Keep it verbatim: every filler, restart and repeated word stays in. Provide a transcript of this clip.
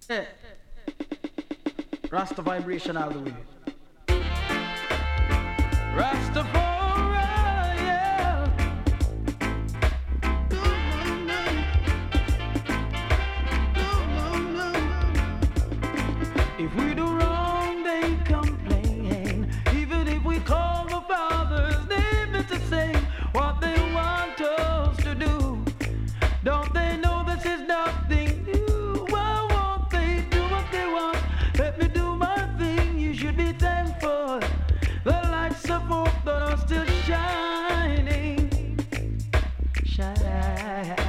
Hey, Rasta vibration all the way. Rastafari, yeah. If we do wrong, they complain. Even if we call the Father's name, it's the same. What they want us to do. Don't they know this is nothing new? Why won't they do what they want? Let me do my thing. You should be thankful. The lights of hope that are still shining. Shine.